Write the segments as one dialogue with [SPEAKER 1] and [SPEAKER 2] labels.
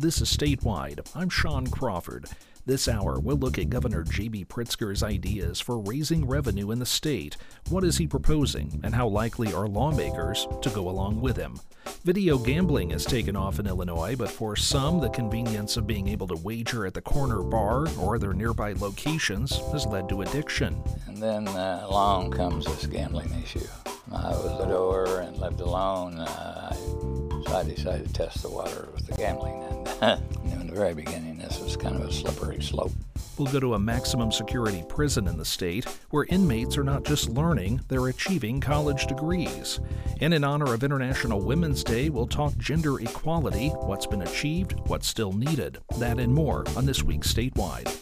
[SPEAKER 1] This is Statewide. I'm Sean Crawford. This hour, we'll look at Governor J.B. Pritzker's ideas for raising revenue in the state. What is he proposing, and how likely are lawmakers to go along with him? Video gambling has taken off in Illinois, but for some, the convenience of being able to wager at the corner bar or their nearby locations has led to addiction.
[SPEAKER 2] And then along comes this gambling issue. I was a widower and lived alone, so I decided to test the water with the gambling. And in the very beginning, this was kind of a slippery slope.
[SPEAKER 1] We'll go to a maximum security prison in the state where inmates are not just learning, they're achieving college degrees. And in honor of International Women's Day, we'll talk gender equality, what's been achieved, what's still needed. That and more on this week's Statewide.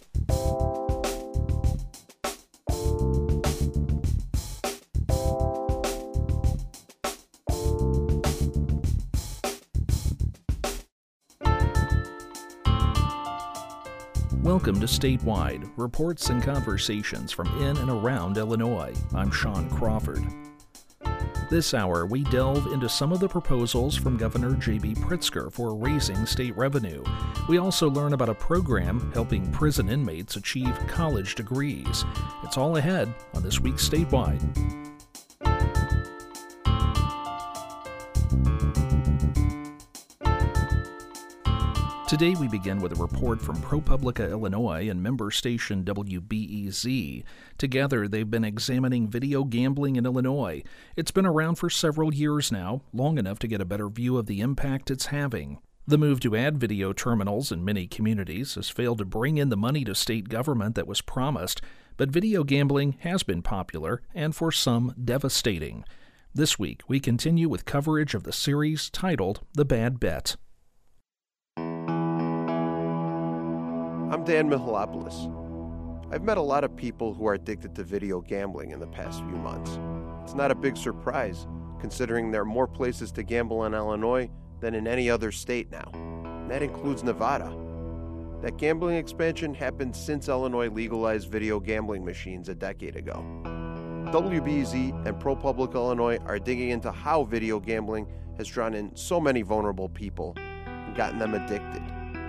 [SPEAKER 1] Welcome to Statewide, reports and conversations from in and around Illinois. I'm Sean Crawford. This hour, we delve into some of the proposals from Governor J.B. Pritzker for raising state revenue. We also learn about a program helping prison inmates achieve college degrees. It's all ahead on this week's Statewide. Today we begin with a report from ProPublica, Illinois and member station WBEZ. Together they've been examining video gambling in Illinois. It's been around for several years now, long enough to get a better view of the impact it's having. The move to add video terminals in many communities has failed to bring in the money to state government that was promised, but video gambling has been popular and for some devastating. This week we continue with coverage of the series titled The Bad Bet.
[SPEAKER 3] I'm Dan Mihalopoulos. I've met a lot of people who are addicted to video gambling in the past few months. It's not a big surprise, considering there are more places to gamble in Illinois than in any other state now. And that includes Nevada. That gambling expansion happened since Illinois legalized video gambling machines a decade ago. WBZ and ProPublica Illinois are digging into how video gambling has drawn in so many vulnerable people and gotten them addicted.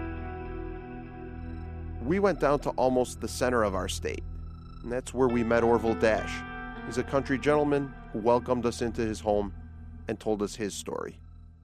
[SPEAKER 3] We went down to almost the center of our state, and that's where we met Orville Dash. He's a country gentleman who welcomed us into his home and told us his story.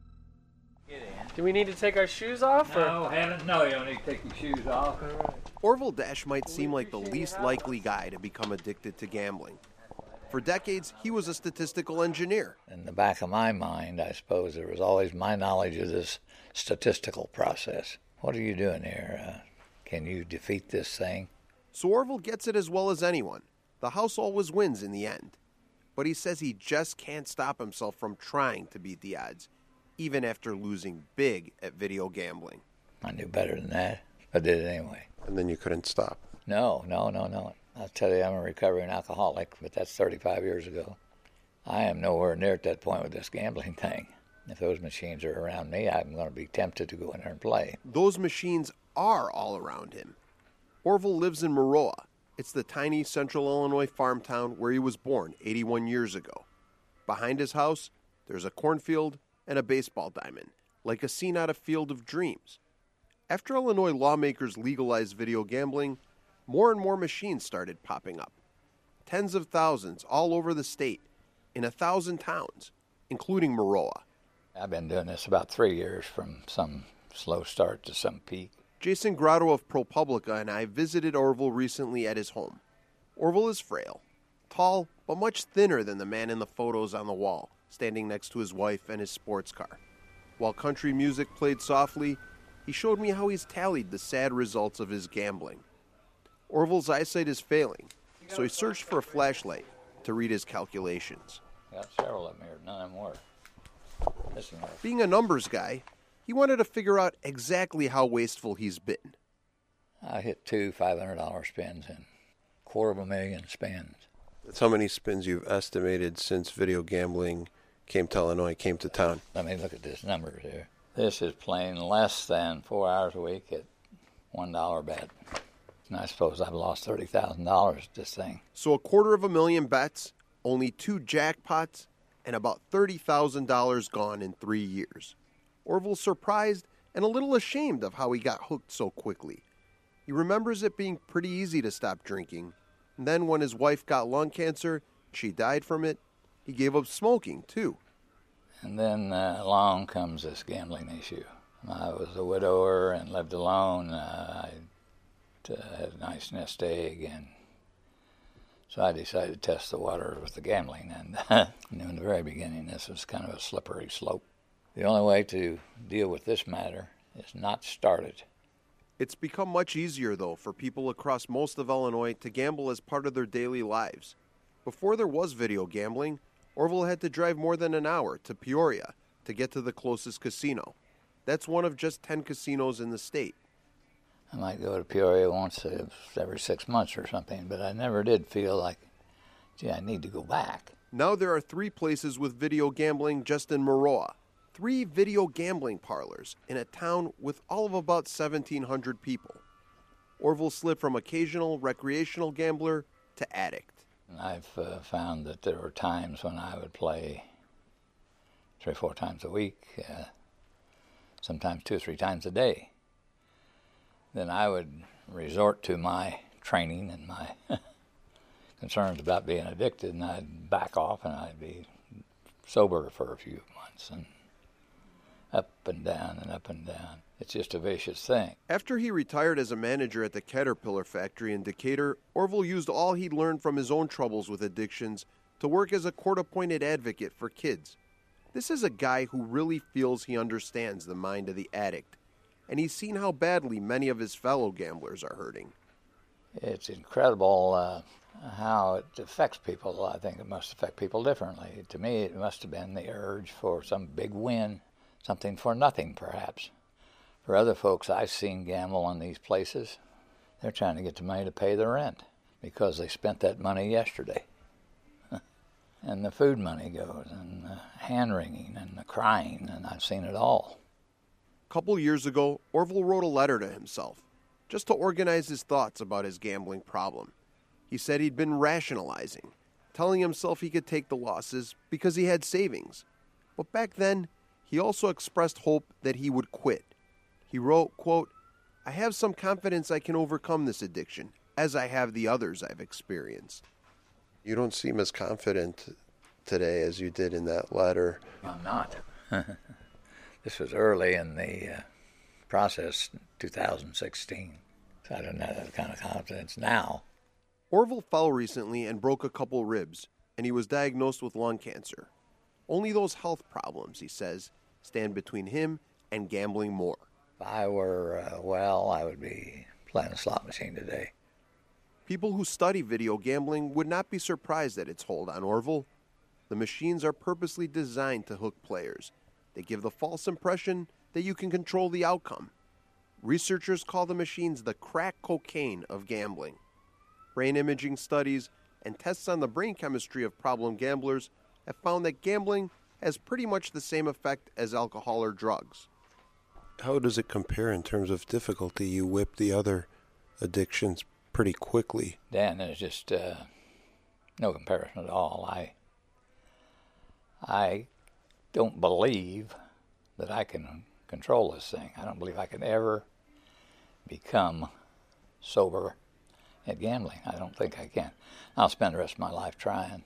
[SPEAKER 4] Do we need to take our shoes off?
[SPEAKER 2] No, you don't need to take your shoes off.
[SPEAKER 4] All right.
[SPEAKER 3] Orville Dash might seem like the least likely guy to become addicted to gambling. For decades, he was a statistical engineer.
[SPEAKER 2] In the back of my mind, I suppose there was always my knowledge of this statistical process. What are you doing here? Can you defeat this thing?
[SPEAKER 3] So Orville gets it as well as anyone. The house always wins in the end. But he says he just can't stop himself from trying to beat the odds, even after losing big at video gambling.
[SPEAKER 2] I knew better than that, but did it anyway.
[SPEAKER 3] And then you couldn't stop.
[SPEAKER 2] No. I'll tell you, I'm a recovering alcoholic, but that's 35 years ago. I am nowhere near at that point with this gambling thing. If those machines are around me, I'm going to be tempted to go in there and play.
[SPEAKER 3] Those machines are all around him. Orville lives in Maroa. It's the tiny central Illinois farm town where he was born 81 years ago. Behind his house, there's a cornfield and a baseball diamond, like a scene out of Field of Dreams. After Illinois lawmakers legalized video gambling, more and more machines started popping up. Tens of thousands all over the state, in 1,000 towns, including Maroa.
[SPEAKER 2] I've been doing this about 3 years, from some slow start to some peak.
[SPEAKER 3] Jason Grotto of ProPublica and I visited Orville recently at his home. Orville is frail, tall, but much thinner than the man in the photos on the wall, standing next to his wife and his sports car. While country music played softly, he showed me how he's tallied the sad results of his gambling. Orville's eyesight is failing, so he searched for a flashlight to read his calculations.
[SPEAKER 2] Got several of them here, none of them work. Listen,
[SPEAKER 3] Being a numbers guy, he wanted to figure out exactly how wasteful he's been.
[SPEAKER 2] I hit 2 $500 spins and $250,000 spins.
[SPEAKER 3] That's how many spins you've estimated since video gambling came to Illinois, came to town.
[SPEAKER 2] Let me look at this numbers here. This is playing less than 4 hours a week at $1 bet. And I suppose I've lost $30,000 at this thing.
[SPEAKER 3] So $250,000 bets, only 2 jackpots, and about $30,000 gone in 3 years. Orville's surprised and a little ashamed of how he got hooked so quickly. He remembers it being pretty easy to stop drinking, and then when his wife got lung cancer, she died from it, he gave up smoking too.
[SPEAKER 2] And then along comes this gambling issue. I was a widower and lived alone. I had a nice nest egg, and so I decided to test the water with the gambling. And in the very beginning, this was kind of a slippery slope. The only way to deal with this matter is not start it.
[SPEAKER 3] It's become much easier, though, for people across most of Illinois to gamble as part of their daily lives. Before there was video gambling, Orville had to drive more than an hour to Peoria to get to the closest casino. That's one of just 10 casinos in the state.
[SPEAKER 2] I might go to Peoria once every 6 months or something, but I never did feel like, gee, I need to go back.
[SPEAKER 3] Now there are 3 places with video gambling just in Maroa. 3 video gambling parlors in a town with all of about 1,700 people. Orville slid from occasional recreational gambler to addict.
[SPEAKER 2] I've found that there were times when I would play 3 or 4 times a week, sometimes 2 or 3 times a day. Then I would resort to my training and my concerns about being addicted, and I'd back off and I'd be sober for a few months, and up and down and up and down. It's just a vicious thing.
[SPEAKER 3] After he retired as a manager at the Caterpillar factory in Decatur, Orville used all he'd learned from his own troubles with addictions to work as a court-appointed advocate for kids. This is a guy who really feels he understands the mind of the addict, and he's seen how badly many of his fellow gamblers are hurting.
[SPEAKER 2] It's incredible how it affects people. I think it must affect people differently. To me, it must have been the urge for some big win, something for nothing, perhaps. For other folks I've seen gamble in these places, they're trying to get the money to pay the rent because they spent that money yesterday. And the food money goes, and the hand-wringing, and the crying, and I've seen it all.
[SPEAKER 3] A couple years ago, Orville wrote a letter to himself, just to organize his thoughts about his gambling problem. He said he'd been rationalizing, telling himself he could take the losses because he had savings. But back then, he also expressed hope that he would quit. He wrote, quote, "I have some confidence I can overcome this addiction, as I have the others I've experienced." You don't seem as confident today as you did in that letter.
[SPEAKER 2] I'm not. This was early in the process, 2016. So I don't have that kind of confidence now.
[SPEAKER 3] Orville fell recently and broke a couple ribs, and he was diagnosed with lung cancer. Only those health problems, he says, stand between him and gambling more.
[SPEAKER 2] If I were well, I would be playing a slot machine today.
[SPEAKER 3] People who study video gambling would not be surprised at its hold on Orville. The machines are purposely designed to hook players. They give the false impression that you can control the outcome. Researchers call the machines the crack cocaine of gambling. Brain imaging studies and tests on the brain chemistry of problem gamblers have found that gambling has pretty much the same effect as alcohol or drugs. How does it compare in terms of difficulty? You whip the other addictions pretty quickly.
[SPEAKER 2] Dan, there's just no comparison at all. I don't believe that I can control this thing. I don't believe I can ever become sober at gambling. I don't think I can. I'll spend the rest of my life trying.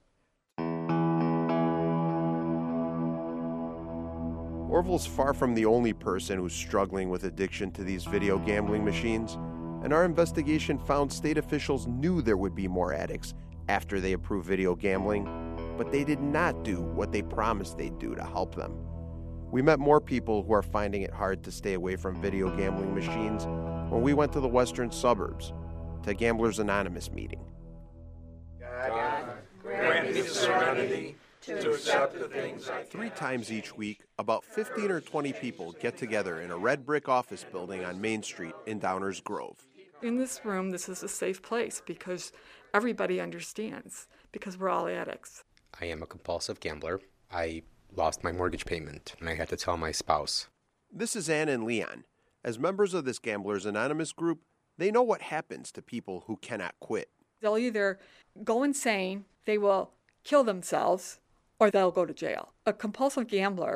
[SPEAKER 3] Orville's far from the only person who's struggling with addiction to these video gambling machines, and our investigation found state officials knew there would be more addicts after they approved video gambling, but they did not do what they promised they'd do to help them. We met more people who are finding it hard to stay away from video gambling machines when we went to the western suburbs to a Gamblers Anonymous meeting.
[SPEAKER 5] God, grant me the serenity to accept the things I
[SPEAKER 3] 3 times each week, about 15 or 20 people get together in a red brick office building on Main Street in Downers Grove.
[SPEAKER 6] In this room, this is a safe place because everybody understands, because we're all addicts.
[SPEAKER 7] I am a compulsive gambler. I lost my mortgage payment, and I had to tell my spouse.
[SPEAKER 3] This is Ann and Leon. As members of this Gamblers Anonymous group, they know what happens to people who cannot quit.
[SPEAKER 6] They'll either go insane, they will kill themselves, or they'll go to jail. A compulsive gambler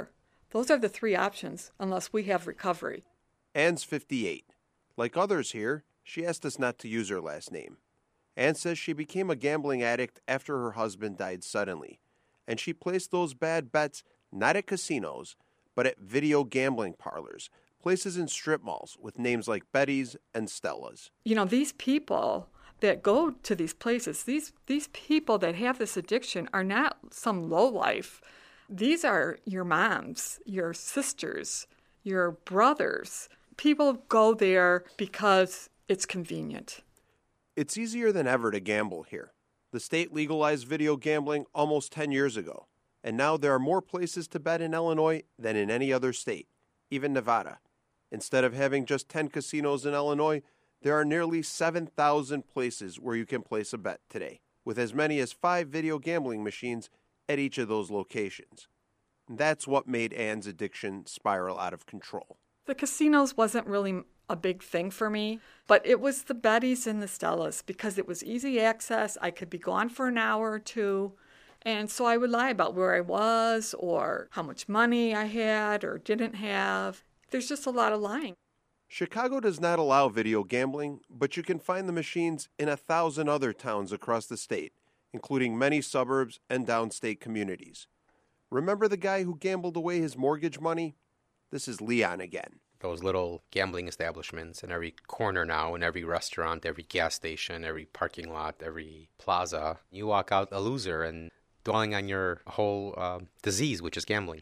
[SPEAKER 6] Those are the three options, unless we have recovery.
[SPEAKER 3] Ann's 58. Like others here, she asked us not to use her last name. Ann says she became a gambling addict after her husband died suddenly, and she placed those bad bets not at casinos, but at video gambling parlors, places in strip malls with names like Betty's and Stella's.
[SPEAKER 6] You know, these people that go to these places, these people that have this addiction are not some lowlife. These are your moms, your sisters, your brothers. People go there because it's convenient.
[SPEAKER 3] It's easier than ever to gamble here. The state legalized video gambling almost 10 years ago, and now there are more places to bet in Illinois than in any other state, even Nevada. Instead of having just 10 casinos in Illinois, there are nearly 7,000 places where you can place a bet today, with as many as 5 video gambling machines at each of those locations. That's what made Ann's addiction spiral out of control.
[SPEAKER 6] The casinos wasn't really a big thing for me, but it was the Betty's and the Stella's because it was easy access. I could be gone for an hour or two, and so I would lie about where I was or how much money I had or didn't have. There's just a lot of lying.
[SPEAKER 3] Chicago does not allow video gambling, but you can find the machines in 1,000 other towns across the state, including many suburbs and downstate communities. Remember the guy who gambled away his mortgage money? This is Leon again.
[SPEAKER 7] Those little gambling establishments in every corner now, in every restaurant, every gas station, every parking lot, every plaza. You walk out a loser and dwelling on your whole disease, which is gambling.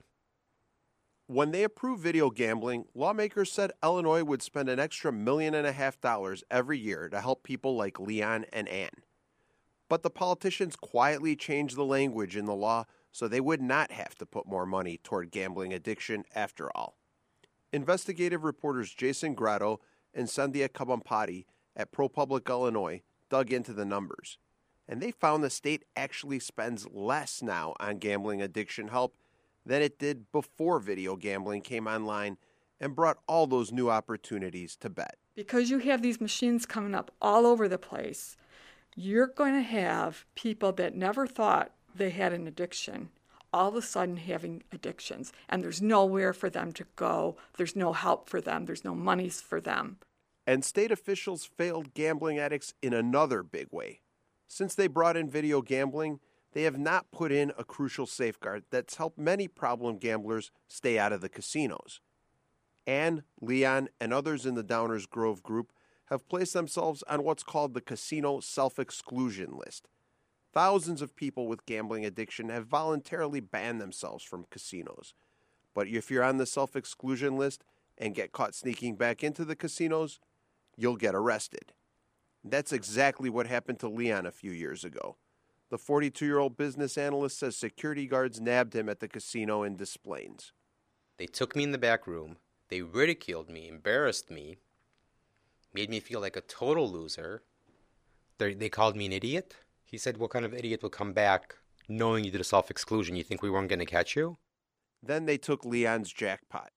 [SPEAKER 3] When they approved video gambling, lawmakers said Illinois would spend an extra $1.5 million every year to help people like Leon and Ann. But the politicians quietly changed the language in the law so they would not have to put more money toward gambling addiction after all. Investigative reporters Jason Grotto and Sandhya Kabampati at ProPublica Illinois dug into the numbers, and they found the state actually spends less now on gambling addiction help than it did before video gambling came online and brought all those new opportunities to bet.
[SPEAKER 6] Because you have these machines coming up all over the place, you're going to have people that never thought they had an addiction all of a sudden having addictions, and there's nowhere for them to go. There's no help for them. There's no monies for them.
[SPEAKER 3] And state officials failed gambling addicts in another big way. Since they brought in video gambling, they have not put in a crucial safeguard that's helped many problem gamblers stay out of the casinos. Ann, Leon, and others in the Downers Grove group have placed themselves on what's called the casino self-exclusion list. Thousands of people with gambling addiction have voluntarily banned themselves from casinos. But if you're on the self-exclusion list and get caught sneaking back into the casinos, you'll get arrested. That's exactly what happened to Leon a few years ago. The 42-year-old business analyst says security guards nabbed him at the casino in Des Plaines.
[SPEAKER 7] They took me in the back room. They ridiculed me, embarrassed me, made me feel like a total loser. They called me an idiot. He said, what kind of idiot will come back knowing you did a self-exclusion? You think we weren't going to catch you?
[SPEAKER 3] Then they took Leon's jackpot.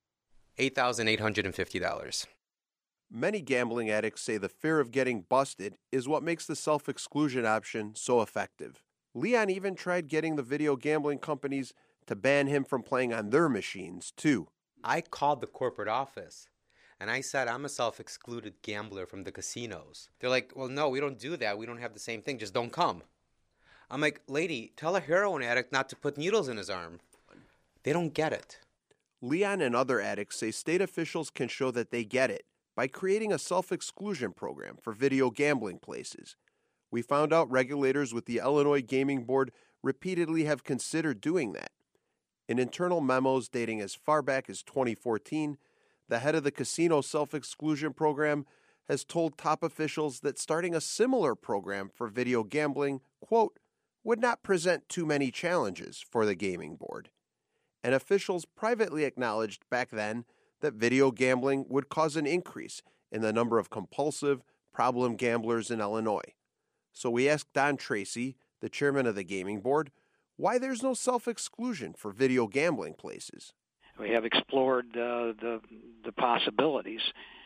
[SPEAKER 7] $8,850.
[SPEAKER 3] Many gambling addicts say the fear of getting busted is what makes the self-exclusion option so effective. Leon even tried getting the video gambling companies to ban him from playing on their machines, too.
[SPEAKER 7] I called the corporate office, and I said, I'm a self-excluded gambler from the casinos. They're like, well, no, we don't do that. We don't have the same thing. Just don't come. I'm like, lady, tell a heroin addict not to put needles in his arm. They don't get it.
[SPEAKER 3] Leon and other addicts say state officials can show that they get it by creating a self-exclusion program for video gambling places. We found out regulators with the Illinois Gaming Board repeatedly have considered doing that. In internal memos dating as far back as 2014, the head of the casino self-exclusion program has told top officials that starting a similar program for video gambling, quote, would not present too many challenges for the gaming board. And officials privately acknowledged back then that video gambling would cause an increase in the number of compulsive, problem gamblers in Illinois. So we asked Don Tracy, the chairman of the gaming board, why there's no self-exclusion for video gambling places.
[SPEAKER 8] We have explored the possibilities.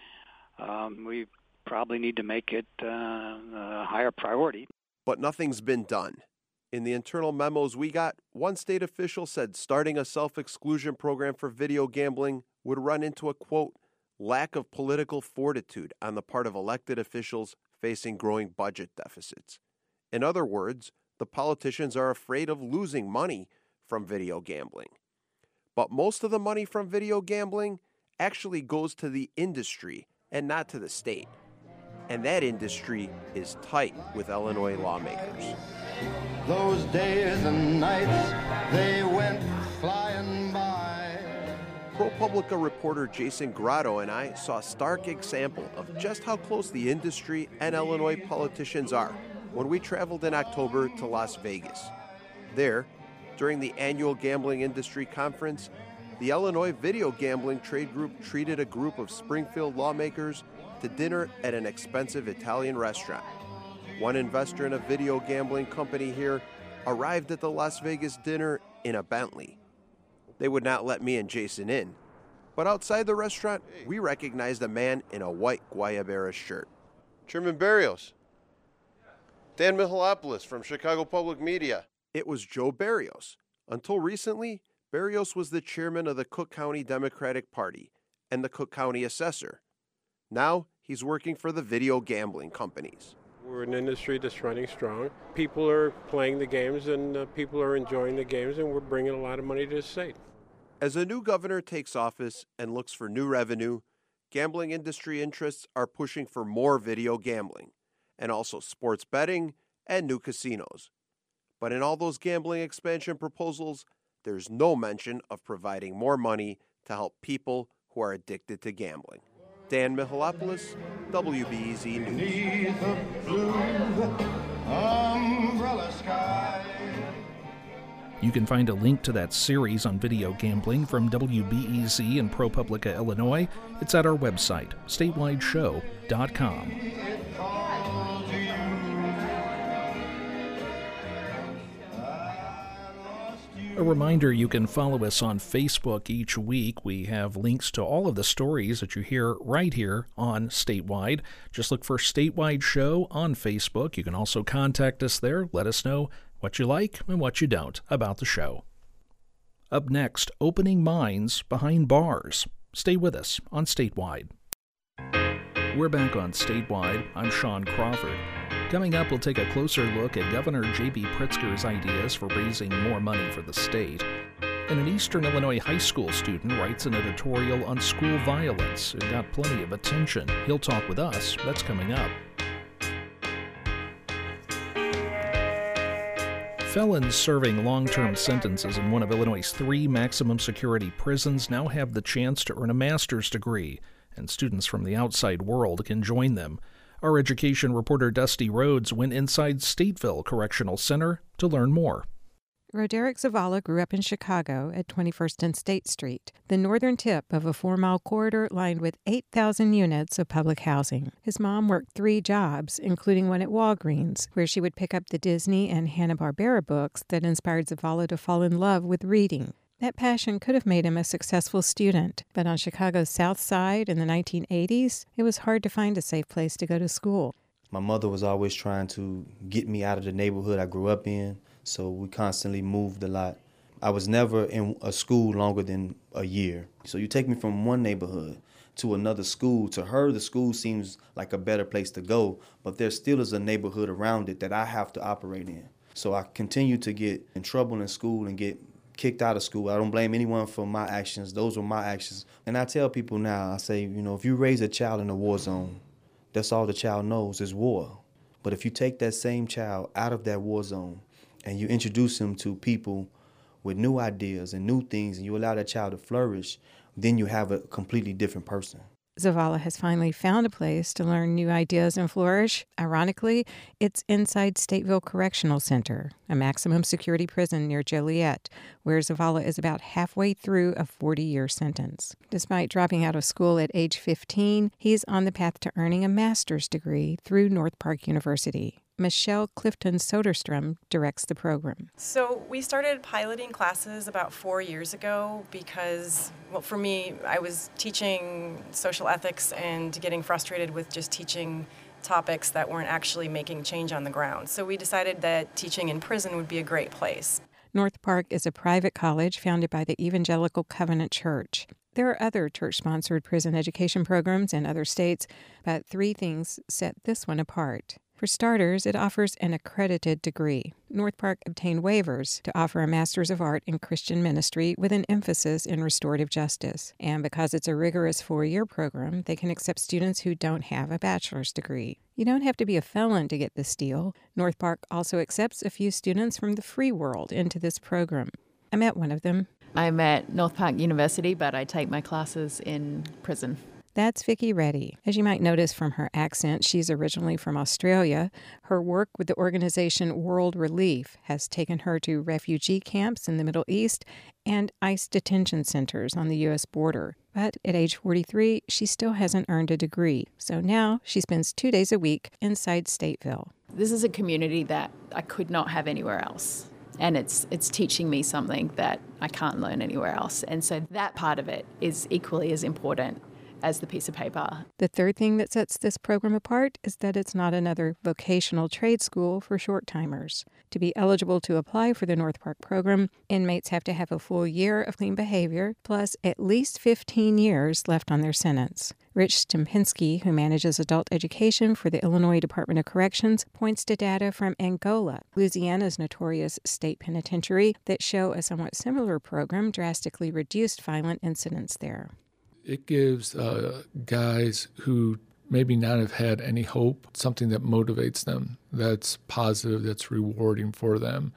[SPEAKER 8] We probably need to make it a higher priority.
[SPEAKER 3] But nothing's been done. In the internal memos we got, one state official said starting a self-exclusion program for video gambling would run into a, quote, lack of political fortitude on the part of elected officials facing growing budget deficits. In other words, the politicians are afraid of losing money from video gambling. But most of the money from video gambling actually goes to the industry and not to the state. And that industry is tight with Illinois lawmakers.
[SPEAKER 5] Those days and nights, they went flying by.
[SPEAKER 3] ProPublica reporter Jason Grotto and I saw a stark example of just how close the industry and Illinois politicians are when we traveled in October to Las Vegas. There, during the annual Gambling Industry Conference, the Illinois Video Gambling Trade Group treated a group of Springfield lawmakers to dinner at an expensive Italian restaurant. One investor in a video gambling company here arrived at the Las Vegas dinner in a Bentley. They would not let me and Jason in, but outside the restaurant, we recognized a man in a white Guayabera shirt.
[SPEAKER 9] Chairman Berrios. Dan Mihalopoulos from Chicago Public Media.
[SPEAKER 3] It was Joe Berrios. Until recently, Berrios was the chairman of the Cook County Democratic Party and the Cook County Assessor. Now, he's working for the video gambling companies.
[SPEAKER 10] We're an industry that's running strong. People are playing the games and people are enjoying the games, and we're bringing a lot of money to the state.
[SPEAKER 3] As a new governor takes office and looks for new revenue, gambling industry interests are pushing for more video gambling and also sports betting and new casinos. But in all those gambling expansion proposals, there's no mention of providing more money to help people who are addicted to gambling. Dan Mihalopoulos, WBEZ News.
[SPEAKER 5] Beneath the blue umbrella sky.
[SPEAKER 1] You can find a link to that series on video gambling from WBEZ and ProPublica Illinois. It's at our website, statewideshow.com. A reminder, you can follow us on Facebook each week. We have links to all of the stories that you hear right here on Statewide. Just look for Statewide Show on Facebook. You can also contact us there. Let us know what you like and what you don't about the show. Up next, opening minds behind bars. Stay with us on Statewide. We're back on Statewide. I'm Sean Crawford. Coming up, we'll take a closer look at Governor J.B. Pritzker's ideas for raising more money for the state. And an Eastern Illinois high school student writes an editorial on school violence. It got plenty of attention. He'll talk with us. That's coming up. Felons serving long-term sentences in one of Illinois' 3 maximum security prisons now have the chance to earn a master's degree, and students from the outside world can join them. Our education reporter Dusty Rhodes went inside Stateville Correctional Center to learn more.
[SPEAKER 11] Roderick Zavala grew up in Chicago at 21st and State Street, the northern tip of a 4-mile corridor lined with 8,000 units of public housing. His mom worked 3 jobs, including one at Walgreens, where she would pick up the Disney and Hanna-Barbera books that inspired Zavala to fall in love with reading. That passion could have made him a successful student, but on Chicago's South Side in the 1980s, it was hard to find a safe place to go to school.
[SPEAKER 12] My mother was always trying to get me out of the neighborhood I grew up in, so we constantly moved a lot. I was never in a school longer than a year. So you take me from one neighborhood to another school. To her, the school seems like a better place to go, but there still is a neighborhood around it that I have to operate in. So I continue to get in trouble in school and get kicked out of school. I don't blame anyone for my actions. Those were my actions. And I tell people now, I say, if you raise a child in a war zone, that's all the child knows is war. But if you take that same child out of that war zone and you introduce him to people with new ideas and new things, and you allow that child to flourish, then you have a completely different person.
[SPEAKER 11] Zavala has finally found a place to learn new ideas and flourish. Ironically, it's inside Stateville Correctional Center, a maximum security prison near Joliet, where Zavala is about halfway through a 40-year sentence. Despite dropping out of school at age 15, he's on the path to earning a master's degree through North Park University. Michelle Clifton Soderstrom directs the program.
[SPEAKER 13] So we started piloting classes about 4 years ago because, for me, I was teaching social ethics and getting frustrated with just teaching topics that weren't actually making change on the ground. So we decided that teaching in prison would be a great place.
[SPEAKER 11] North Park is a private college founded by the Evangelical Covenant Church. There are other church-sponsored prison education programs in other states, but 3 things set this one apart. For starters, it offers an accredited degree. North Park obtained waivers to offer a Master's of Art in Christian Ministry with an emphasis in restorative justice. And because it's a rigorous 4-year program, they can accept students who don't have a bachelor's degree. You don't have to be a felon to get this deal. North Park also accepts a few students from the free world into this program. I met one of them.
[SPEAKER 14] I'm at North Park University, but I take my classes in prison.
[SPEAKER 11] That's Vicky Reddy. As you might notice from her accent, she's originally from Australia. Her work with the organization World Relief has taken her to refugee camps in the Middle East and ICE detention centers on the U.S. border. But at age 43, she still hasn't earned a degree. So now she spends 2 days a week inside Stateville.
[SPEAKER 14] This is a community that I could not have anywhere else. And it's teaching me something that I can't learn anywhere else. And so that part of it is equally as important as the piece of paper.
[SPEAKER 11] The third thing that sets this program apart is that it's not another vocational trade school for short-timers. To be eligible to apply for the North Park program, inmates have to have a full year of clean behavior, plus at least 15 years left on their sentence. Rich Stempinski, who manages adult education for the Illinois Department of Corrections, points to data from Angola, Louisiana's notorious state penitentiary, that show a somewhat similar program drastically reduced violent incidents there.
[SPEAKER 15] It gives guys who maybe not have had any hope something that motivates them, that's positive, that's rewarding for them.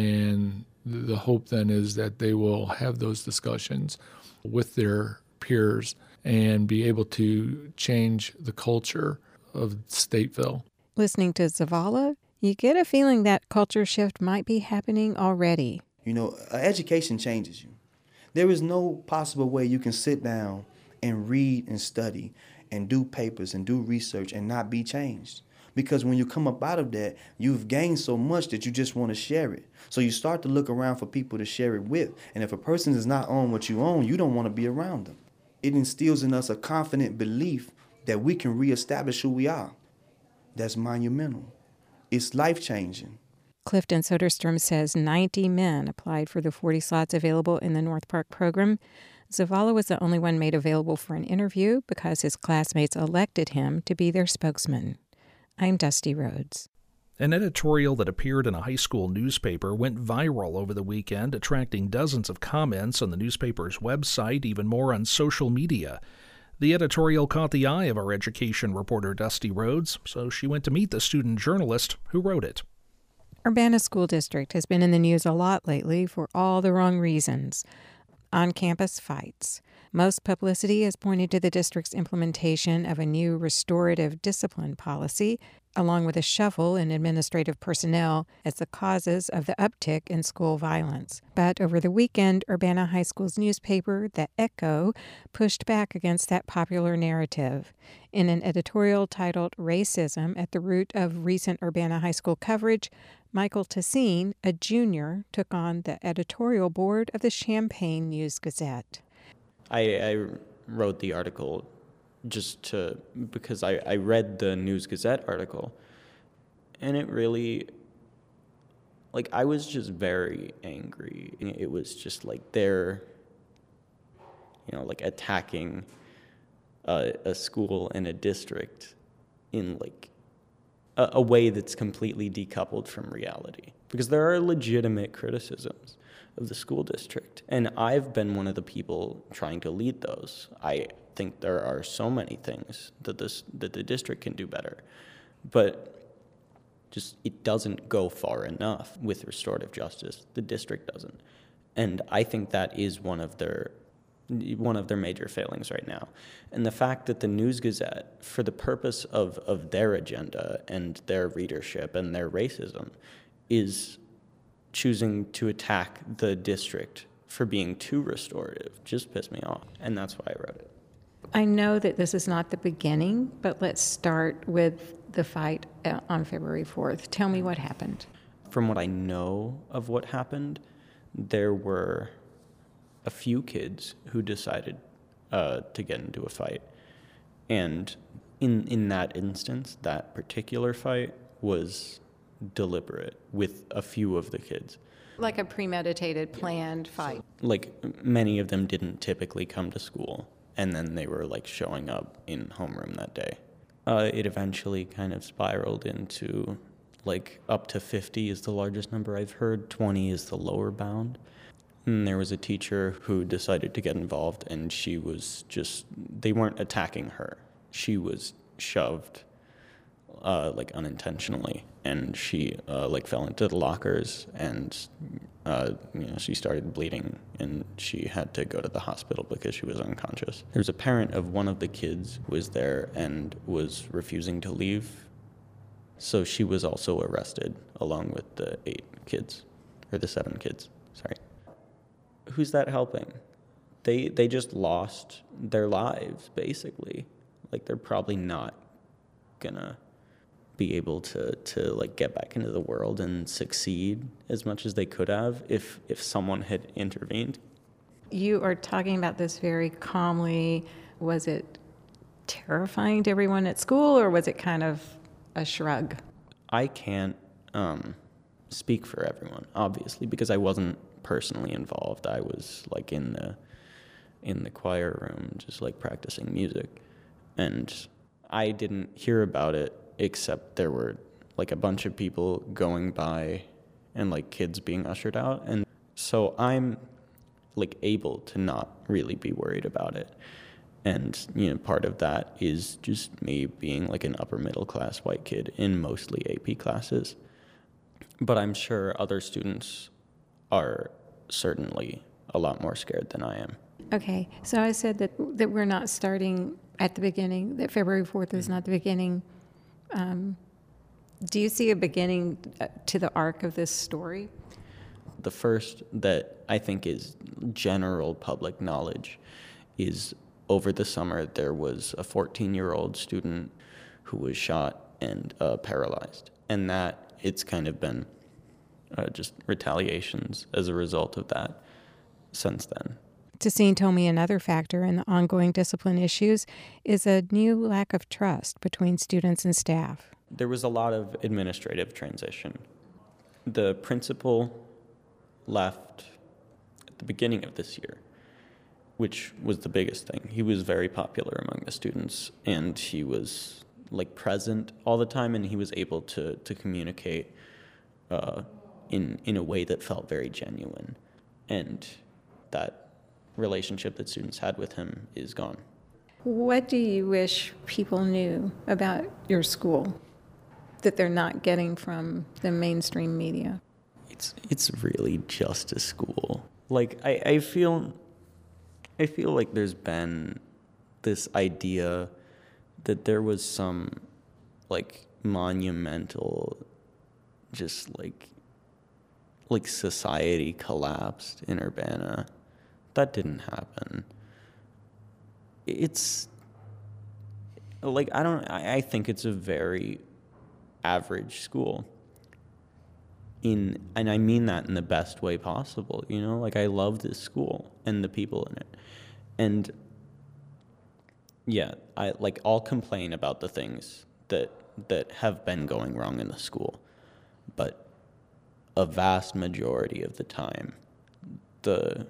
[SPEAKER 15] And the hope then is that they will have those discussions with their peers and be able to change the culture of Stateville.
[SPEAKER 11] Listening to Zavala, you get a feeling that culture shift might be happening already.
[SPEAKER 12] You know, education changes you. There is no possible way you can sit down and read and study and do papers and do research and not be changed. Because when you come up out of that, you've gained so much that you just want to share it. So you start to look around for people to share it with. And if a person is not on what you own, you don't want to be around them. It instills in us a confident belief that we can reestablish who we are. That's monumental. It's life-changing.
[SPEAKER 11] Clifton Soderstrom says 90 men applied for the 40 slots available in the North Park program. Zavala was the only one made available for an interview because his classmates elected him to be their spokesman. I'm Dusty Rhodes.
[SPEAKER 1] An editorial that appeared in a high school newspaper went viral over the weekend, attracting dozens of comments on the newspaper's website, even more on social media. The editorial caught the eye of our education reporter Dusty Rhodes, so she went to meet the student journalist who wrote it.
[SPEAKER 11] Urbana School District has been in the news a lot lately for all the wrong reasons. On-campus fights. Most publicity has pointed to the district's implementation of a new restorative discipline policy, along with a shuffle in administrative personnel, as the causes of the uptick in school violence. But over the weekend, Urbana High School's newspaper, The Echo, pushed back against that popular narrative. In an editorial titled "Racism at the Root of Recent Urbana High School Coverage," Michael Tassine, a junior, took on the editorial board of the Champaign News-Gazette.
[SPEAKER 16] I wrote the article because I read the News-Gazette article, and it really, I was just very angry. It was just they're, attacking a school and a district in a way that's completely decoupled from reality. Because there are legitimate criticisms of the school district, and I've been one of the people trying to lead those. I think there are so many things that the district can do better, but just it doesn't go far enough with restorative justice. The district doesn't, and I think that is one of their major failings right now. And the fact that the News-Gazette, for the purpose of their agenda and their readership and their racism, is choosing to attack the district for being too restorative just pissed me off, and that's why I wrote it.
[SPEAKER 11] I know that this is not the beginning, but let's start with the fight on February 4th. Tell me what happened.
[SPEAKER 16] From what I know of what happened, there were a few kids who decided to get into a fight, and in that instance, that particular fight was deliberate with a few of the kids.
[SPEAKER 11] Like a premeditated, planned fight.
[SPEAKER 16] Like, many of them didn't typically come to school, and then they were, like, showing up in homeroom that day. It eventually kind of spiraled into, like, up to 50 is the largest number I've heard. 20 is the lower bound. And there was a teacher who decided to get involved, and she was just, they weren't attacking her. She was shoved, like, unintentionally, and she, like, fell into the lockers, and, she started bleeding, and she had to go to the hospital because she was unconscious. There was a parent of one of the kids who was there and was refusing to leave, so she was also arrested, along with the 8 kids, or the 7 kids, sorry. Who's that helping? They just lost their lives, basically. Like, they're probably not gonna be able to like get back into the world and succeed as much as they could have if someone had intervened.
[SPEAKER 11] You are talking about this very calmly. Was it terrifying to everyone at school, or was it kind of a shrug?
[SPEAKER 16] I can't speak for everyone, obviously, because I wasn't personally involved. I was like in the choir room, just like practicing music, and I didn't hear about it except there were like a bunch of people going by and like kids being ushered out, and so I'm like able to not really be worried about it. And part of that is just me being like an upper middle class white kid in mostly AP classes, but I'm sure other students are certainly a lot more scared than I am.
[SPEAKER 11] Okay, so I said that we're not starting at the beginning, that February 4th is not the beginning. Do you see a beginning to the arc of this story?
[SPEAKER 16] The first that I think is general public knowledge is over the summer there was a 14-year-old student who was shot and paralyzed, and that it's kind of been just retaliations as a result of that since then.
[SPEAKER 11] Tassine told me another factor in the ongoing discipline issues is a new lack of trust between students and staff.
[SPEAKER 16] There was a lot of administrative transition. The principal left at the beginning of this year, which was the biggest thing. He was very popular among the students, and he was like present all the time, and he was able to communicate in a way that felt very genuine. And that relationship that students had with him is gone.
[SPEAKER 11] What do you wish people knew about your school that they're not getting from the mainstream media?
[SPEAKER 16] It's really just a school. Like I feel like there's been this idea that there was some like monumental just like society collapsed in Urbana. That didn't happen. It's like I think it's a very average school. And I mean that in the best way possible, like I love this school and the people in it. And yeah, I'll complain about the things that have been going wrong in the school, but a vast majority of the time, the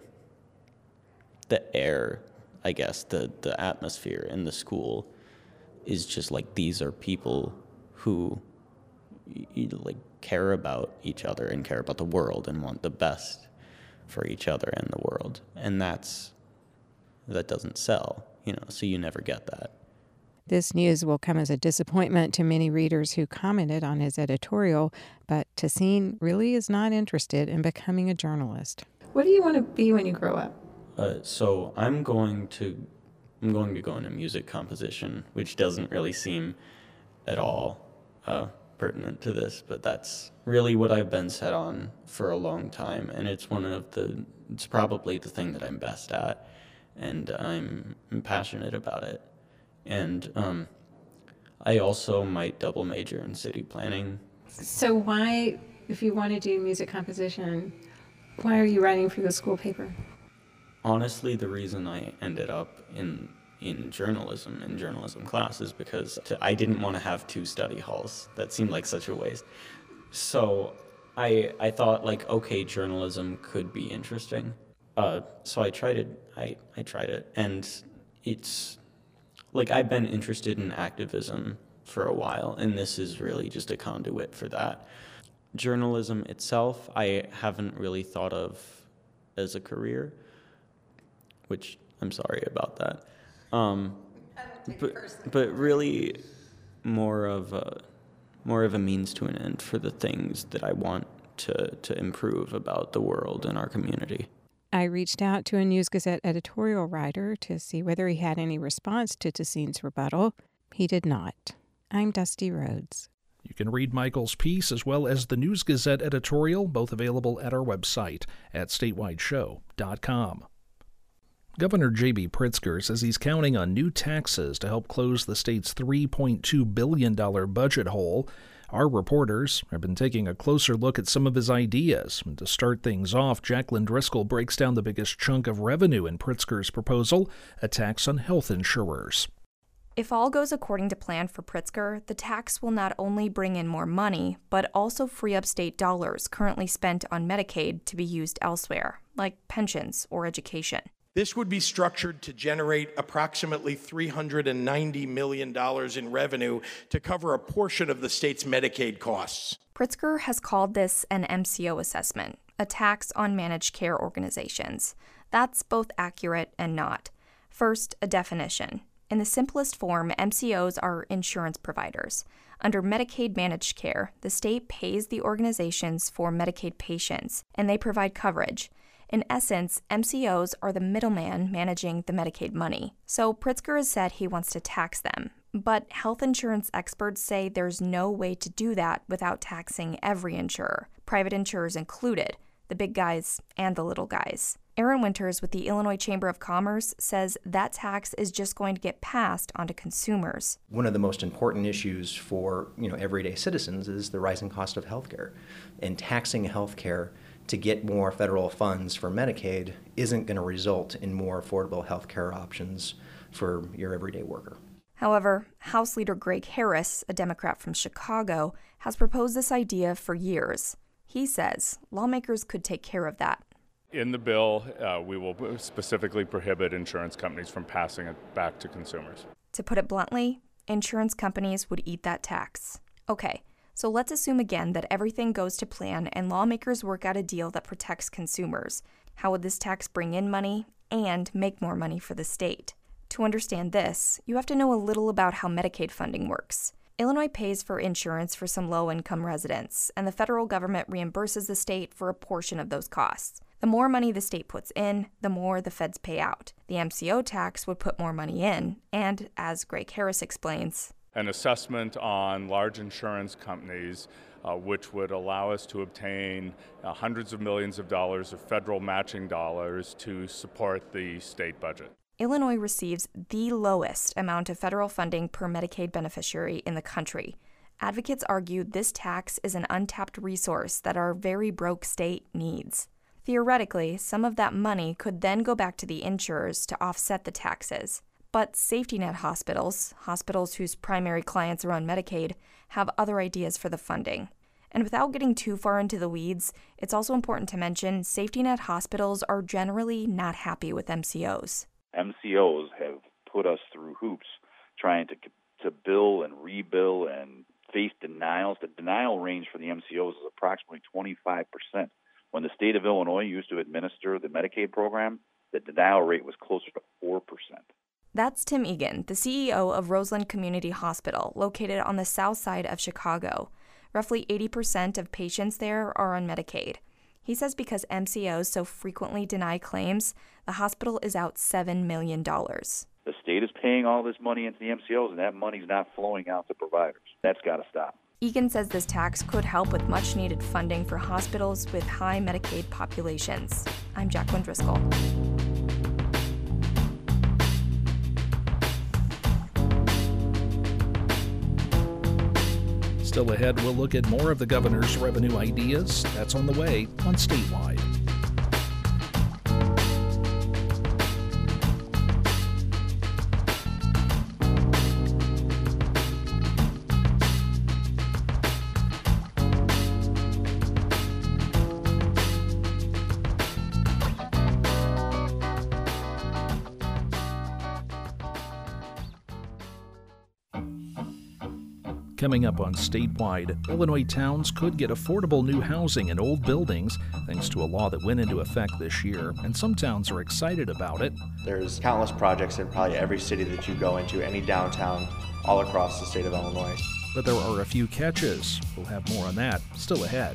[SPEAKER 16] air, I guess, the atmosphere in the school is just like, these are people who like care about each other and care about the world and want the best for each other and the world. And that doesn't sell, so you never get that.
[SPEAKER 11] This news will come as a disappointment to many readers who commented on his editorial, but Tassine really is not interested in becoming a journalist. What do you want to be when you grow up?
[SPEAKER 16] So I'm going to go into music composition, which doesn't really seem at all pertinent to this, but that's really what I've been set on for a long time, and it's probably the thing that I'm best at, and I'm passionate about it. And I also might double major in city planning.
[SPEAKER 11] So why, if you want to do music composition, why are you writing for the school paper?
[SPEAKER 16] Honestly, the reason I ended up in in journalism classes, because I didn't want to have 2 study halls. That seemed like such a waste. So I thought, like, okay, journalism could be interesting. So I tried it. I tried it, and it's like I've been interested in activism for a while, and this is really just a conduit for that. Journalism itself, I haven't really thought of as a career, which I'm sorry about that. But really more of a means to an end for the things that I want to improve about the world and our community.
[SPEAKER 11] I reached out to a News Gazette editorial writer to see whether he had any response to Tassine's rebuttal. He did not. I'm Dusty Rhodes.
[SPEAKER 1] You can read Michael's piece as well as the News Gazette editorial, both available at our website at statewideshow.com. Governor J.B. Pritzker says he's counting on new taxes to help close the state's $3.2 billion budget hole. Our reporters have been taking a closer look at some of his ideas. And to start things off, Jacqueline Driscoll breaks down the biggest chunk of revenue in Pritzker's proposal, a tax on health insurers.
[SPEAKER 17] If all goes according to plan for Pritzker, the tax will not only bring in more money, but also free up state dollars currently spent on Medicaid to be used elsewhere, like pensions or education.
[SPEAKER 5] This would be structured to generate approximately $390 million in revenue to cover a portion of the state's Medicaid costs.
[SPEAKER 17] Pritzker has called this an MCO assessment, a tax on managed care organizations. That's both accurate and not. First, a definition. In the simplest form, MCOs are insurance providers. Under Medicaid managed care, the state pays the organizations for Medicaid patients, and they provide coverage. In essence, MCOs are the middleman managing the Medicaid money. So Pritzker has said he wants to tax them. But health insurance experts say there's no way to do that without taxing every insurer, private insurers included, the big guys and the little guys. Aaron Winters with the Illinois Chamber of Commerce says that tax is just going to get passed onto consumers.
[SPEAKER 18] One of the most important issues for everyday citizens is the rising cost of healthcare. And taxing healthcare to get more federal funds for Medicaid isn't going to result in more affordable healthcare options for your everyday worker.
[SPEAKER 17] However, House Leader Greg Harris, a Democrat from Chicago, has proposed this idea for years. He says lawmakers could take care of that.
[SPEAKER 19] In the bill, we will specifically prohibit insurance companies from passing it back to consumers.
[SPEAKER 17] To put it bluntly, insurance companies would eat that tax. Okay, so let's assume again that everything goes to plan and lawmakers work out a deal that protects consumers. How would this tax bring in money and make more money for the state? To understand this, you have to know a little about how Medicaid funding works. Illinois pays for insurance for some low-income residents, and the federal government reimburses the state for a portion of those costs. The more money the state puts in, the more the feds pay out. The MCO tax would put more money in, and as Greg Harris explains,
[SPEAKER 19] an assessment on large insurance companies, which would allow us to obtain hundreds of millions of dollars of federal matching dollars to support the state budget.
[SPEAKER 17] Illinois receives the lowest amount of federal funding per Medicaid beneficiary in the country. Advocates argue this tax is an untapped resource that our very broke state needs. Theoretically, some of that money could then go back to the insurers to offset the taxes. But safety net hospitals whose primary clients are on Medicaid, have other ideas for the funding. And without getting too far into the weeds, it's also important to mention safety net hospitals are generally not happy with MCOs.
[SPEAKER 20] MCOs have put us through hoops trying to bill and rebill and face denials. The denial range for the MCOs is approximately 25%. When the state of Illinois used to administer the Medicaid program, the denial rate was closer to 4%.
[SPEAKER 17] That's Tim Egan, the CEO of Roseland Community Hospital, located on the south side of Chicago. Roughly 80% of patients there are on Medicaid. He says because MCOs so frequently deny claims, the hospital is out $7 million.
[SPEAKER 20] The state is paying all this money into the MCOs, and that money's not flowing out to providers. That's got to stop.
[SPEAKER 17] Egan says this tax could help with much-needed funding for hospitals with high Medicaid populations. I'm Jacqueline Driscoll.
[SPEAKER 1] Still ahead, we'll look at more of the governor's revenue ideas. That's on the way on Statewide. Coming up on Statewide, Illinois towns could get affordable new housing in old buildings thanks to a law that went into effect this year, and some towns are excited about it.
[SPEAKER 21] There's countless projects in probably every city that you go into, any downtown, all across the state of Illinois.
[SPEAKER 1] But there are a few catches. We'll have more on that still ahead.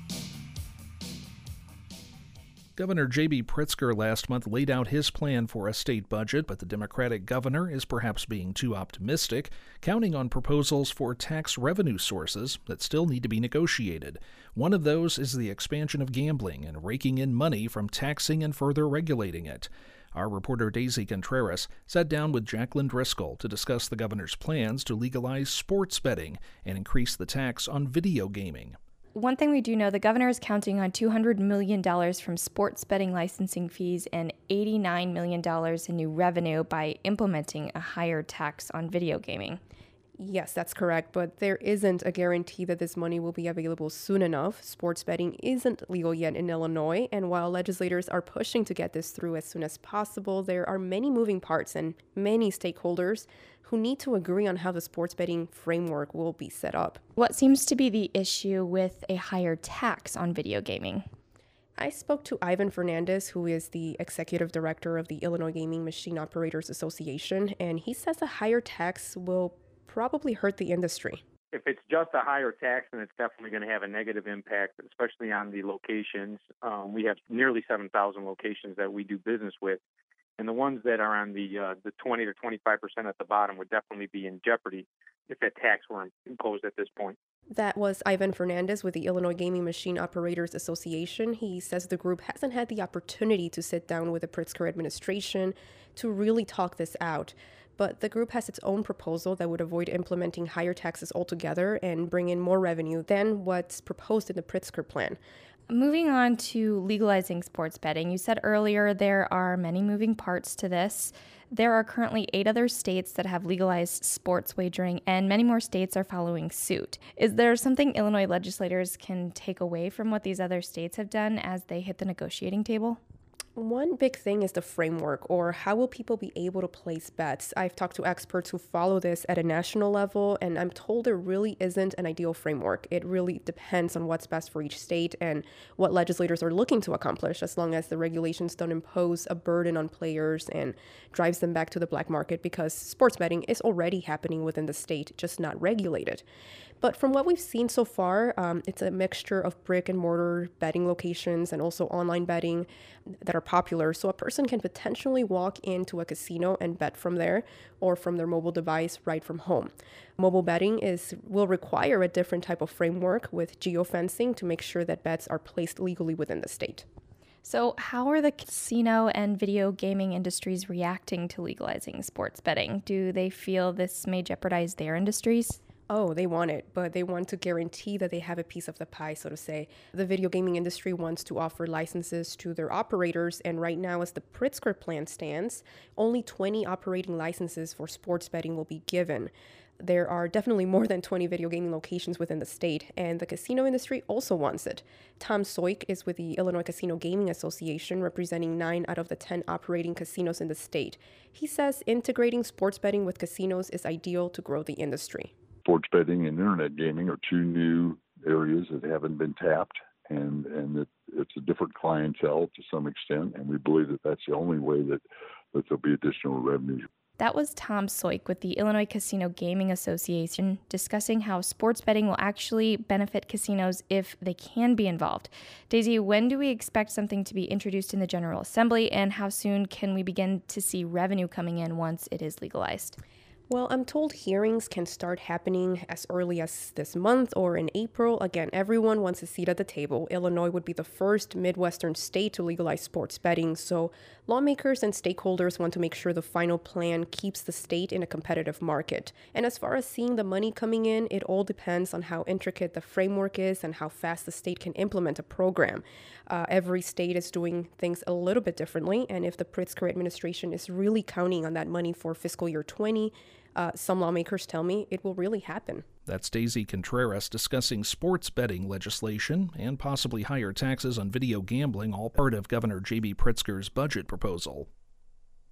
[SPEAKER 1] Governor J.B. Pritzker last month laid out his plan for a state budget, but the Democratic governor is perhaps being too optimistic, counting on proposals for tax revenue sources that still need to be negotiated. One of those is the expansion of gambling and raking in money from taxing and further regulating it. Our reporter Daisy Contreras sat down with Jacqueline Driscoll to discuss the governor's plans to legalize sports betting and increase the tax on video gaming.
[SPEAKER 17] One thing we do know, the governor is counting on $200 million from sports betting licensing fees and $89 million in new revenue by implementing a higher tax on video gaming.
[SPEAKER 22] Yes, that's correct, but there isn't a guarantee that this money will be available soon enough. Sports betting isn't legal yet in Illinois, and while legislators are pushing to get this through as soon as possible, there are many moving parts and many stakeholders who need to agree on how the sports betting framework will be set up.
[SPEAKER 17] What seems to be the issue with a higher tax on video gaming?
[SPEAKER 22] I spoke to Ivan Fernandez, who is the executive director of the Illinois Gaming Machine Operators Association, and he says a higher tax will probably hurt the industry.
[SPEAKER 23] If it's just a higher tax, then it's definitely going to have a negative impact, especially on the locations. We have nearly 7,000 locations that we do business with. And the ones that are on the 20 to 25% at the bottom would definitely be in jeopardy if that tax were imposed at this point.
[SPEAKER 22] That was Ivan Fernandez with the Illinois Gaming Machine Operators Association. He says the group hasn't had the opportunity to sit down with the Pritzker administration to really talk this out. But the group has its own proposal that would avoid implementing higher taxes altogether and bring in more revenue than what's proposed in the Pritzker plan.
[SPEAKER 17] Moving on to legalizing sports betting, you said earlier there are many moving parts to this. There are currently 8 other states that have legalized sports wagering, and many more states are following suit. Is there something Illinois legislators can take away from what these other states have done as they hit the negotiating table?
[SPEAKER 22] One big thing is the framework, or how will people be able to place bets? I've talked to experts who follow this at a national level, and I'm told there really isn't an ideal framework. It really depends on what's best for each state and what legislators are looking to accomplish, as long as the regulations don't impose a burden on players and drives them back to the black market, because sports betting is already happening within the state, just not regulated. But from what we've seen so far, it's a mixture of brick and mortar betting locations and also online betting that are popular. So a person can potentially walk into a casino and bet from there or from their mobile device right from home. Mobile betting will require a different type of framework with geofencing to make sure that bets are placed legally within the state.
[SPEAKER 17] So how are the casino and video gaming industries reacting to legalizing sports betting? Do they feel this may jeopardize their industries?
[SPEAKER 22] Oh, they want it, but they want to guarantee that they have a piece of the pie, so to say. The video gaming industry wants to offer licenses to their operators, and right now, as the Pritzker plan stands, only 20 operating licenses for sports betting will be given. There are definitely more than 20 video gaming locations within the state, and the casino industry also wants it. Tom Soik is with the Illinois Casino Gaming Association, representing 9 out of the 10 operating casinos in the state. He says integrating sports betting with casinos is ideal to grow the industry.
[SPEAKER 24] Sports betting and internet gaming are 2 new areas that haven't been tapped, and it's a different clientele to some extent, and we believe that that's the only way that there'll be additional revenue.
[SPEAKER 17] That was Tom Soik with the Illinois Casino Gaming Association discussing how sports betting will actually benefit casinos if they can be involved. Daisy, when do we expect something to be introduced in the General Assembly, and how soon can we begin to see revenue coming in once it is legalized?
[SPEAKER 22] Well, I'm told hearings can start happening as early as this month or in April. Again, everyone wants a seat at the table. Illinois would be the first Midwestern state to legalize sports betting, so lawmakers and stakeholders want to make sure the final plan keeps the state in a competitive market. And as far as seeing the money coming in, it all depends on how intricate the framework is and how fast the state can implement a program. Every state is doing things a little bit differently, and if the Pritzker administration is really counting on that money for fiscal year 20, some lawmakers tell me it will really happen.
[SPEAKER 1] That's Daisy Contreras discussing sports betting legislation and possibly higher taxes on video gambling, all part of Governor J.B. Pritzker's budget proposal.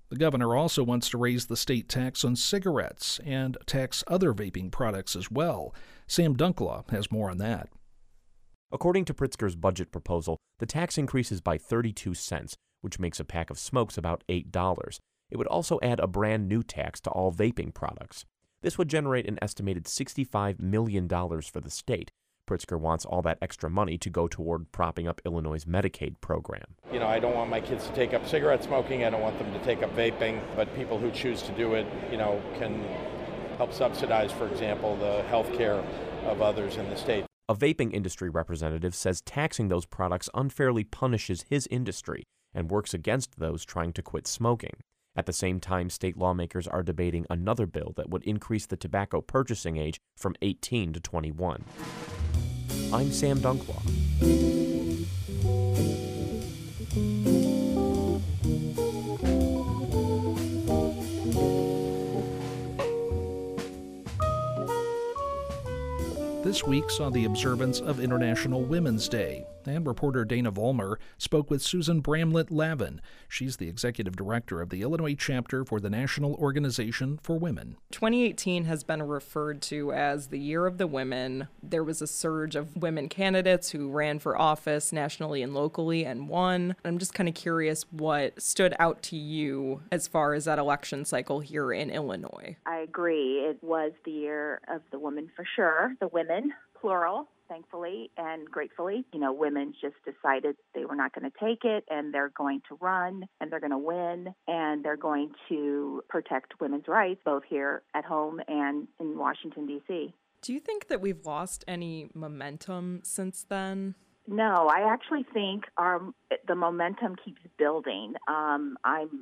[SPEAKER 1] The governor also wants to raise the state tax on cigarettes and tax other vaping products as well. Sam Dunklaw has more on that.
[SPEAKER 2] According to Pritzker's budget proposal, the tax increases by 32 cents, which makes a pack of smokes about $8. It would also add a brand new tax to all vaping products. This would generate an estimated $65 million for the state. Pritzker wants all that extra money to go toward propping up Illinois' Medicaid program.
[SPEAKER 5] I don't want my kids to take up cigarette smoking. I don't want them to take up vaping. But people who choose to do it, can help subsidize, for example, the health care of others in the state.
[SPEAKER 2] A vaping industry representative says taxing those products unfairly punishes his industry and works against those trying to quit smoking. At the same time, state lawmakers are debating another bill that would increase the tobacco purchasing age from 18 to 21. I'm Sam Dunklaw.
[SPEAKER 1] This week saw the observance of International Women's Day, and reporter Dana Vollmer spoke with Susan Bramlett-Lavin. She's the executive director of the Illinois chapter for the National Organization for Women.
[SPEAKER 4] 2018 has been referred to as the Year of the Women. There was a surge of women candidates who ran for office nationally and locally and won. I'm just kind of curious what stood out to you as far as that election cycle here in Illinois.
[SPEAKER 6] I agree. It was the Year of the Women for sure. The women, plural, thankfully and gratefully. Women just decided they were not going to take it, and they're going to run, and they're going to win, and they're going to protect women's rights, both here at home and in Washington, D.C.
[SPEAKER 4] Do you think that we've lost any momentum since then?
[SPEAKER 6] No, I actually think the momentum keeps building. I'm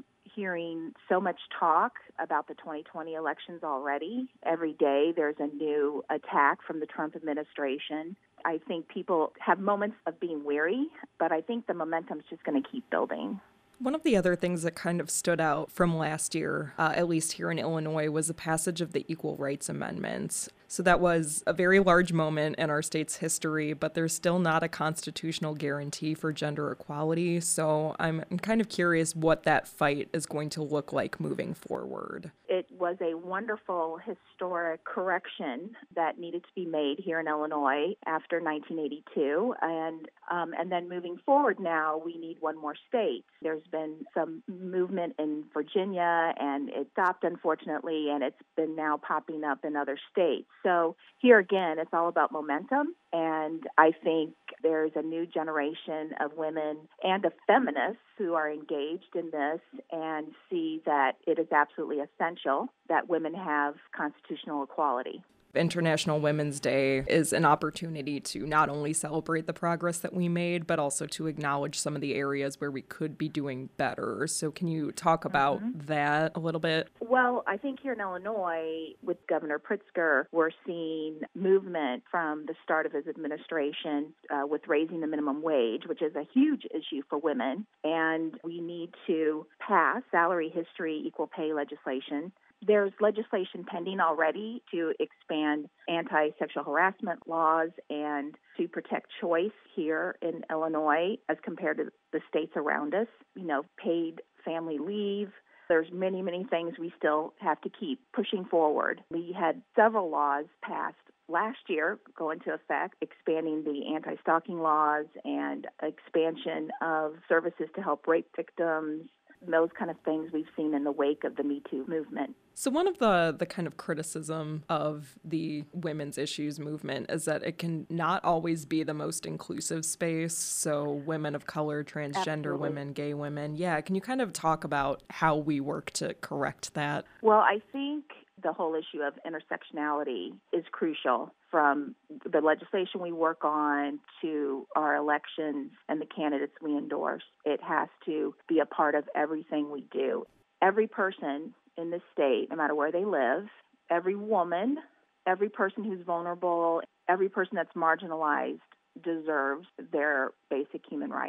[SPEAKER 6] hearing so much talk about the 2020 elections already. Every day there's a new attack from the Trump administration. I think people have moments of being weary, but I think the momentum's just going to keep building.
[SPEAKER 4] One of the other things that kind of stood out from last year, at least here in Illinois, was the passage of the Equal Rights Amendments. So that was a very large moment in our state's history, but there's still not a constitutional guarantee for gender equality. So I'm kind of curious what that fight is going to look like moving forward.
[SPEAKER 6] It was a wonderful historic correction that needed to be made here in Illinois after 1982. And then moving forward now, we need one more state. There's been some movement in Virginia, and it stopped, unfortunately, and it's been now popping up in other states. So here again, it's all about momentum, and I think there's a new generation of women and of feminists who are engaged in this and see that it is absolutely essential that women have constitutional equality.
[SPEAKER 4] International Women's Day is an opportunity to not only celebrate the progress that we made, but also to acknowledge some of the areas where we could be doing better. So can you talk about that a little bit?
[SPEAKER 6] Well, I think here in Illinois, with Governor Pritzker, we're seeing movement from the start of his administration with raising the minimum wage, which is a huge issue for women. And we need to pass salary history equal pay legislation. There's legislation pending already to expand anti-sexual harassment laws and to protect choice here in Illinois as compared to the states around us. Paid family leave. There's many, many things we still have to keep pushing forward. We had several laws passed last year go into effect, expanding the anti-stalking laws and expansion of services to help rape victims. Those kind of things we've seen in the wake of the Me Too movement.
[SPEAKER 4] So one of the kind of criticism of the women's issues movement is that it can not always be the most inclusive space. So women of color, transgender
[SPEAKER 6] Absolutely.
[SPEAKER 4] Women, gay women. Yeah, can you kind of talk about how we work to correct that?
[SPEAKER 6] Well, I think the whole issue of intersectionality is crucial, from the legislation we work on to our elections and the candidates we endorse. It has to be a part of everything we do. Every person in this state, no matter where they live, every woman, every person who's vulnerable, every person that's marginalized deserves their basic human rights.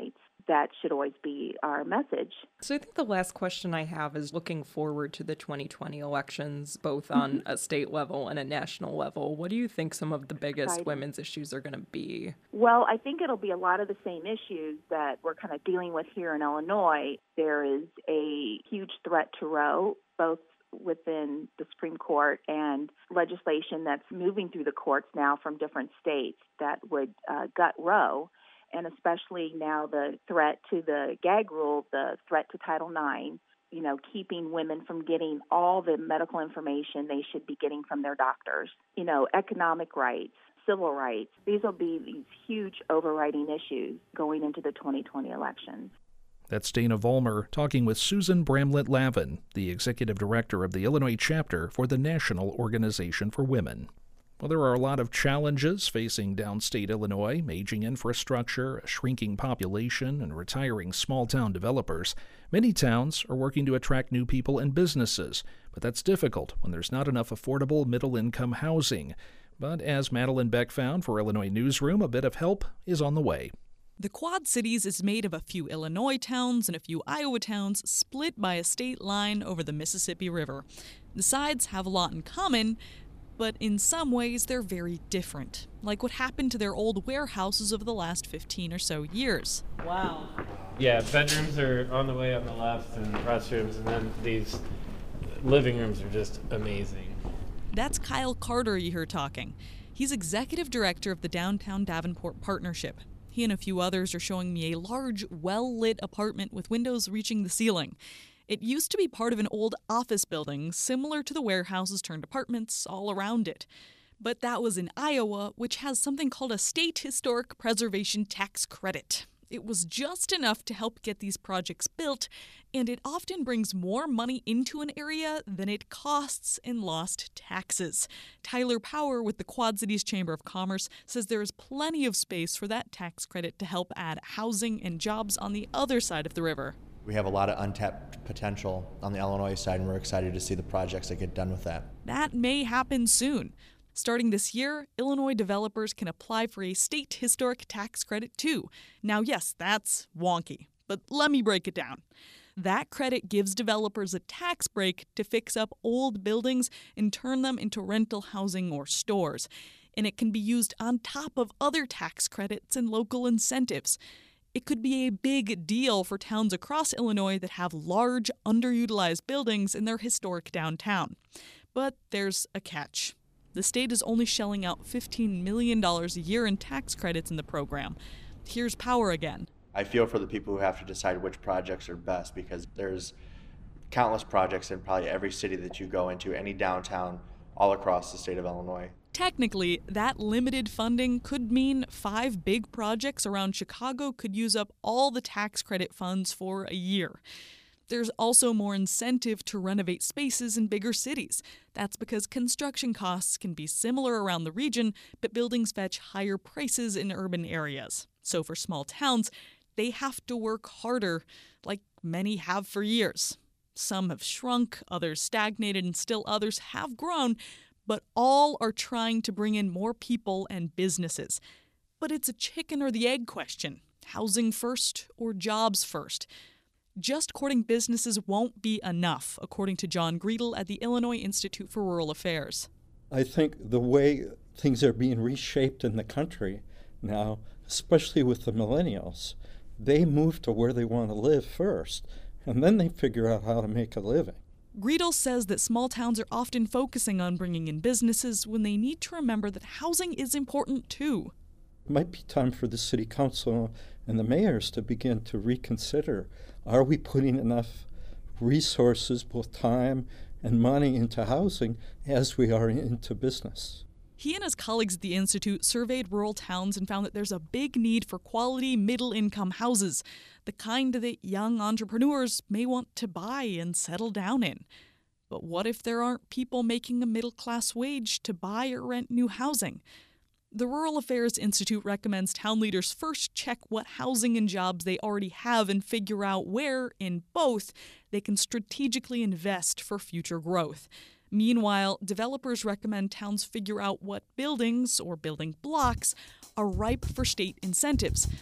[SPEAKER 6] that should always be our message.
[SPEAKER 4] So I think the last question I have is looking forward to the 2020 elections, both on a state level and a national level. What do you think some of the biggest women's issues are going to be?
[SPEAKER 6] Well, I think it'll be a lot of the same issues that we're kind of dealing with here in Illinois. There is a huge threat to Roe, both within the Supreme Court and legislation that's moving through the courts now from different states that would gut Roe. And especially now the threat to the gag rule, the threat to Title IX, keeping women from getting all the medical information they should be getting from their doctors, economic rights, civil rights. These will be these huge overriding issues going into the 2020 elections.
[SPEAKER 1] That's Dana Vollmer talking with Susan Bramlett-Lavin, the executive director of the Illinois chapter for the National Organization for Women. Well, there are a lot of challenges facing downstate Illinois: aging infrastructure, a shrinking population, and retiring small-town developers. Many towns are working to attract new people and businesses, but that's difficult when there's not enough affordable middle-income housing. But as Madeline Beck found for Illinois Newsroom, a bit of help is on the way.
[SPEAKER 7] The Quad Cities is made of a few Illinois towns and a few Iowa towns split by a state line over the Mississippi River. The sides have a lot in common, but in some ways they're very different, like what happened to their old warehouses over the last 15 or so years.
[SPEAKER 8] Wow. Yeah, bedrooms are on the way on the left and restrooms, and then these living rooms are just amazing.
[SPEAKER 7] That's Kyle Carter you hear talking. He's executive director of the Downtown Davenport Partnership. He and a few others are showing me a large, well-lit apartment with windows reaching the ceiling. It used to be part of an old office building, similar to the warehouses turned apartments all around it. But that was in Iowa, which has something called a State Historic Preservation Tax Credit. It was just enough to help get these projects built, and it often brings more money into an area than it costs in lost taxes. Tyler Power with the Quad Cities Chamber of Commerce says there is plenty of space for that tax credit to help add housing and jobs on the other side of the river.
[SPEAKER 21] We have a lot of untapped potential on the Illinois side, and we're excited to see the projects that get done with that.
[SPEAKER 7] That may happen soon. Starting this year, Illinois developers can apply for a state historic tax credit too. Now, yes, that's wonky, but let me break it down. That credit gives developers a tax break to fix up old buildings and turn them into rental housing or stores. And it can be used on top of other tax credits and local incentives. It could be a big deal for towns across Illinois that have large, underutilized buildings in their historic downtown. But there's a catch. The state is only shelling out $15 million a year in tax credits in the program. Here's Power again.
[SPEAKER 21] I feel for the people who have to decide which projects are best, because there's countless projects in probably every city that you go into, any downtown, all across the state of Illinois.
[SPEAKER 7] Technically, that limited funding could mean 5 big projects around Chicago could use up all the tax credit funds for a year. There's also more incentive to renovate spaces in bigger cities. That's because construction costs can be similar around the region, but buildings fetch higher prices in urban areas. So for small towns, they have to work harder, like many have for years. Some have shrunk, others stagnated, and still others have grown, but all are trying to bring in more people and businesses. But it's a chicken or the egg question. Housing first or jobs first? Just courting businesses won't be enough, according to John Greedle at the Illinois Institute for Rural Affairs.
[SPEAKER 9] I think the way things are being reshaped in the country now, especially with the millennials, they move to where they want to live first, and then they figure out how to make a living.
[SPEAKER 7] Greedle says that small towns are often focusing on bringing in businesses when they need to remember that housing is important too.
[SPEAKER 9] It might be time for the city council and the mayors to begin to reconsider, are we putting enough resources, both time and money, into housing as we are into business?
[SPEAKER 7] He and his colleagues at the Institute surveyed rural towns and found that there's a big need for quality middle-income houses, the kind that young entrepreneurs may want to buy and settle down in. But what if there aren't people making a middle-class wage to buy or rent new housing? The Rural Affairs Institute recommends town leaders first check what housing and jobs they already have and figure out where, in both, they can strategically invest for future growth. Meanwhile, developers recommend towns figure out what buildings or building blocks are ripe for state incentives.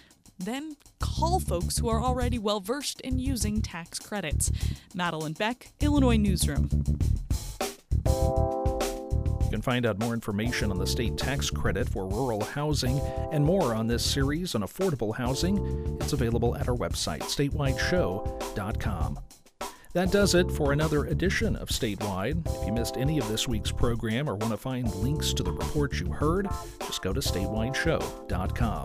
[SPEAKER 7] then call folks who are already well-versed in using tax credits. Madeline Beck, Illinois Newsroom.
[SPEAKER 1] You can find out more information on the state tax credit for rural housing and more on this series on affordable housing. It's available at our website, statewideshow.com. That does it for another edition of Statewide. If you missed any of this week's program or want to find links to the reports you heard, just go to statewideshow.com.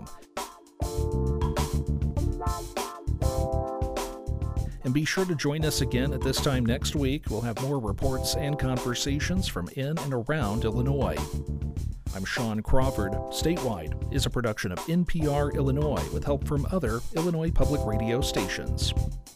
[SPEAKER 1] And be sure to join us again at this time next week. We'll have more reports and conversations from in and around Illinois. I'm Sean Crawford. Statewide is a production of NPR Illinois with help from other Illinois public radio stations.